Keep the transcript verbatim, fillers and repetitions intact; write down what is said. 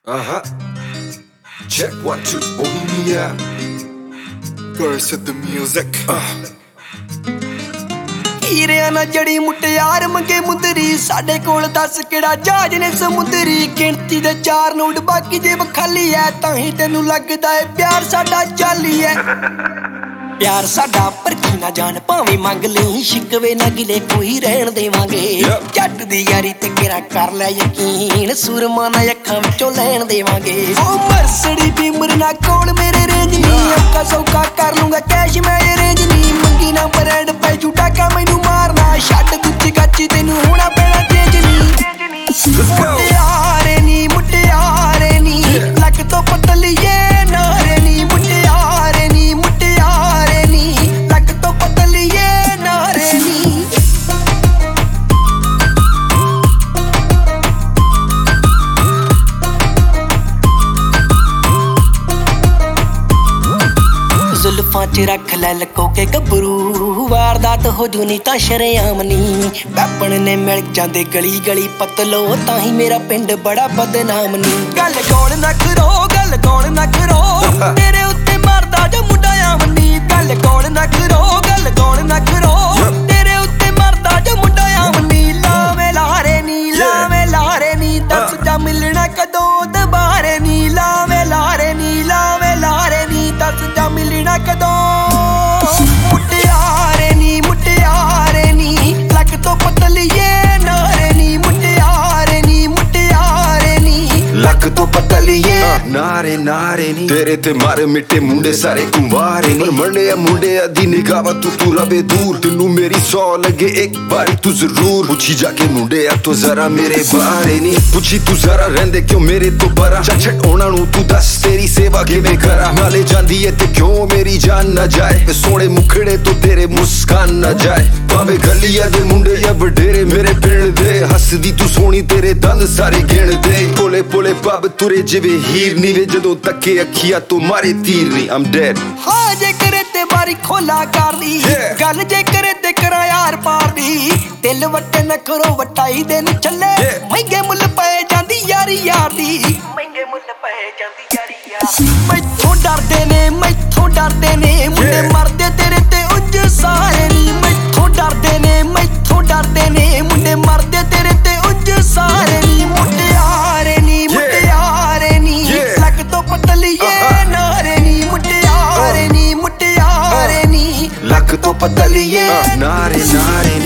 Uh-huh. Check one, two, oh yeah. Curse at the music. Uh. ਹੀਰਿਆਂ ਨਾਲ ਜੜੀ ਮੁਟਿਆਰ ਮੰਗੇ ਮੁੰਦਰੀ ਸਾਡੇ ਕੋਲ ਦੱਸ ਕਿਹੜਾ ਜਹਾਜ਼ ਨੇ ਸਮੁੰਦਰੀ ਗਿਣਤੀ ਦੇ ਚਾਰ ਨੋਟ ਬਾਕੀ ਜੇਬ ਖਾਲੀ ਐ ਤਾਂ ਹੀ ਤੈਨੂੰ ਲੱਗਦਾ ਏ ਪਿਆਰ ਸਾਡਾ ਜਾਲੀ ਐ ਪਿਆਰ ਸਾਡਾ ਪਰਖੀ ਨਾ ਜਾਣ ਭਾਵੇਂ ਮੰਗ ਲਈ ਸ਼ਿਕਵੇ ਨਾ ਗਿਲੇ ਕੋਈ ਰਹਿਣ ਦੇਵਾਂਗੇ ਜੱਟ ਦੀ ਯਾਰੀ ਤੇ ਕਿਰਾ ਕਰ ਲੈ ਯਕੀਨ ਸੂਰਮਾ ਨਾ ਅੱਖਾਂ ਵਿੱਚੋਂ ਲੈਣ ਦੇਵਾਂਗੇ ਉਹ ਮਰਸੜੀ ਬਿਮਰ ਨਾ ਕੋਲ ਮੇਰੇ ਰੇਂਜ ਨਹੀਂ ਅੱਖਾਂ ਸੌਕਾ ਕਰ ਲੂੰਗਾ ਕੈਸ਼ ਮੈਂ ਅਰੇਂਜ ਨਹੀਂ ਮੰਗੀ ਨਾ ਬਰੈਂਡ ਪੈ ਝੂਟਾ ਕਾ ਮੈਨੂੰ ਮਾਰਨਾ ਛੱਡ ਦਿੱਤੀ ਕੱਚੀ ਤੈਨੂੰ ਹੋਣਾ ਪੈਣਾ ਚੇਂਜ ਨਹੀਂ ਮੁਟਿਆਰੇ ਨੀ ਮੁਟਿਆਰੇ ਨੀ ਲੱਕ ਤੋਂ ਪਤਲੀਏ ਨਾਰੇ ਨੀ ਮੁਟਿਆਰੇ ਨੀ ਮੁਟਿਆਰੇ ਨੀ ਲੱਕ ਤੋਂ ਪਤਲੀਏ ਨਾਰੇ ਨੀ ਜ਼ੁਲਫਾਂ ਚ ਰੱਖ ਲੈ ਲਕੋ ਕੇ ਗੱਭਰੂ ਵਾਰਦਾਤ ਹੋ ਜੂ ਨੀ ਤਾਂ ਸ਼ਰੇਆਮ ਨੀ ਵੈਪਣ ਨੇ ਮਿਲ ਜਾਂਦੇ ਗਲੀ ਗਲੀ ਪਤਲੋ ਤਾਂ ਹੀ ਮੇਰਾ ਪਿੰਡ ਬੜਾ ਬਦਨਾਮ ਨੀ ਗੱਲ ਕੌਣ ਨਾ ਕਰੋ ਗੱਲ ਕੌਣ ਨਾ ਕਰੋ ਤੇਰੇ ਉੱਤੇ ਮਰਦਾ ਜੋ ਮੁੰਡਾ ਆਮ ਨੀ ਗੱਲ ਕੌਣ ਨਾ ਕਰੋ ਗੱਲ ਕੌਣ ਨਾ ਕਰੋ ਤੇਰੇ ਉੱਤੇ ਮਰਦਾ ਜੋ ਮੁੰਡਾ ਆਮ ਨੀ ਲਾਵੇਂ ਲਾਰੇ ਨੀ ਲਾਵੇਂ ਲਾਰੇ ਨੀ ਦੱਸ ਜਾ ਮਿਲਣਾ ਕਦੋਂ ਦੁਬਾਰੇ ਨੀ ਲਾਵੇਂ ਲਾਰੇ ਨੀ ਲਾਵੇਂ ਲਾਰੇ ਨੀ ਦੱਸ ਜਾ ਮਿਲਣਾ ਕਦੋਂ ਮੁਟਿਆਰੇ ਨੀ ਮੁਟਿਆਰੇ ਨੀ ਲੱਕ ਤੋਂ ਪਤਲੀਏ ਨਾਰੇ ਨੀ ਮੁਟਿਆਰੇ ਨੀ ਮੁਟਿਆਰੇ ਨੀ ਲੱਕ ਤੋਂ ਪਤਲੀਏ ਨਾਰੇ ਨਾਰੇ ਨੀ ਤੇਰੇ ਤੇ ਮਾਰੇ ਮਿੱਟੇ ਮੁੰਡੇ ਸਾਰੇ ਕੁੰਵਾਰੇ ਨੀ ਮਰਨੇ ਮੁੰਡੇ ਦੀ ਨਿਗਾਹ ਤੂੰ ਤੂੰ ਰਵੇ ਦੂਰ ਤੈਨੂੰ ਮੇਰੀ ਸੌ ਲੱਗੇ ਇੱਕ ਵਾਰੀ ਤੂੰ ਜ਼ਰੂਰ ਪੁੱਛੀ ਜਾ ਕੇ ਮੁੰਡੇ ਆ ਤੂੰ ਜ਼ਰਾ ਮੇਰੇ ਬਾਰੇ ਨੀ ਪੁੱਛੀ ਤੂੰ ਜ਼ਰਾ ਰਹਿੰਦੇ ਕਿਉਂ ਮੇਰੇ ਤੋਂ ਬਰਾ ਛੱਡ ਉਹਨਾਂ ਨੂੰ ਤੂੰ ਦੱਸ ਤੇਰੀ ਸੇਵਾ ਕਿਵੇਂ ਕਰਾਂ ਨਾਲੇ ਜਾਂਦੀ ਏ ਤੇ ਕਿਉਂ ਮੇਰੀ ਜਾਨ ਨਾ ਜਾਏ ਵੇ ਸੋਹਣੇ ਮੁਖੜੇ ਤੋਂ ਤੇਰੇ ਮੁਸਕਾਨ ਨਾ ਜਾਏ ਭਾਵੇਂ ਗਲੀਆਂ ਦੇ ਮੁੰਡੇ ਜਾਂ ਵਡੇਰੇ ਮੇਰੇ ਪਿੰਡ ਦੇ ਹੱਸਦੀ ਤੂੰ ਸੋਹਣੀ ਤੇਰੇ ਦੰਦ ਸਾਰੇ ਗਿਣਦੇ ਪੋਲੇ ਪੋਲੇ ਪੱਬ ਤੁਰੇ ਜਿਵੇਂ ਹੀਰ ਨੀ ਵੇ ਜਦੋਂ ਤੱਕੇ ਅੱਖੀਆਂ ਤੋਂ ਮਾਰੇ ਤੀਰ ਨੀ I'm dead ਹਾਂ ਜੇ ਕਰੇ ਤੇ ਬਾਰੀ ਖੋਲਾ ਕਰ ਲਈ ਗੱਲ ਜੇ ਕਰੇ ਤੇ ਕਰਾਂ ਯਾਰ ਪਾਰ ਦੀ ਦਿਲ ਵੱਟੇ ਨਾ ਕਰੋ ਵਟਾਈ ਦੇ ਨੂੰ ਚੱਲੇ ਮਹਿੰਗੇ ਮੁੱਲ ਪਏ ਜਾਂਦੀ ਯਾਰੀ ਯਾਰ ਦੀ ਮਹਿੰਗੇ ਮੁੱਲ ਪਏ ਜਾਂਦੀ ਯਾਰੀ ਯਾਰ ਮੈਥੋਂ ਡਰਦੇ ਨੇ ਮੈਥੋਂ ਡਰਦੇ ਨੇ ਮੁੰਡੇ ਮਰਦੇ ਤੇਰੇ ਤੇ ਉੱਜ ਸਾਰੇ ਨੀ ਮੈਥੋਂ ਡਰਦੇ ਨੇ ਮੈਥੋਂ ਡਰਦੇ ਨੇ ਮੁੰਡੇ ਮਰਦੇ ਤੇਰੇ ਤੇ ਉੱਜ ਸਾਰੇ ਨੀ ਮੁਟਿਆਰੇ ਨੀ ਮੁਟਿਆਰੇ ਨੀ ਲੱਕ ਤੋਂ ਪਤਲੀਏ ਨਾਰੇ ਨੀ ਮੁਟਿਆਰੇ ਨੀ ਮੁਟਿਆਰੇ ਨੀ ਲੱਕ ਤੋਂ ਪਤਲੀਏ ਨਾਰੇ ਨਾਰੇ